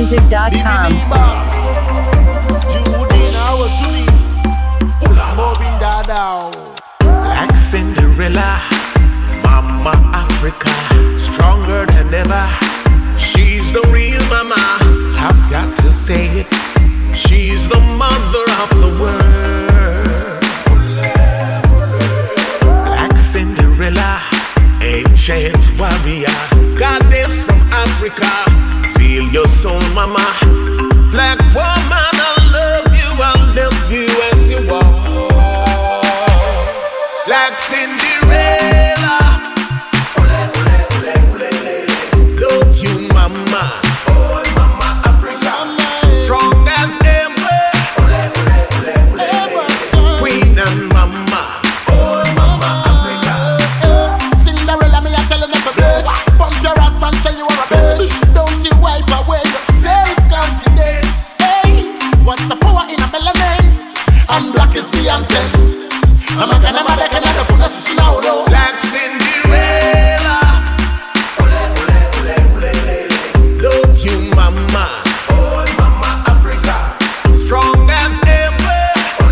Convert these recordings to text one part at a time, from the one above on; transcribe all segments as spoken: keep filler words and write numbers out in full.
music dot com. Like Cinderella, Mama Africa, stronger than ever. She's the real mama, I've got to say it. She's the mother of the world. Like Cinderella, ancient warrior, goddess from Africa. Feel your soul, mama. Black woman, I love you, I love you as you are. Like Cinderella, love you, mama. Oh, mama Africa, strong as ever. Queen and mama. Oh, mama Africa. Cinderella, me I tell you never bitch. Bump your ass and say you are a bitch. Don't you wipe away your self-confidence. Hey, what's the power in a melanin? And black is the anthem. I'm a kind of mother, kind of the fullest now, though. Like Cinderella, love you, mama. Oh, mama Africa, strong as ever.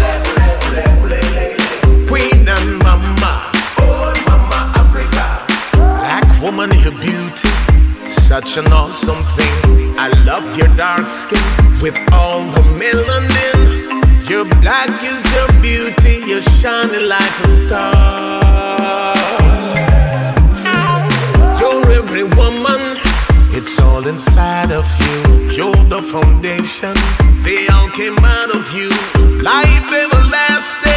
Queen and mama. Oh, mama Africa. Black woman, your beauty, such an awesome thing. I love your dark skin with all the melanin. Your black is your beauty, you're shining like a star. You're every woman, it's all inside of you. You're the foundation, they all came out of you. Life everlasting.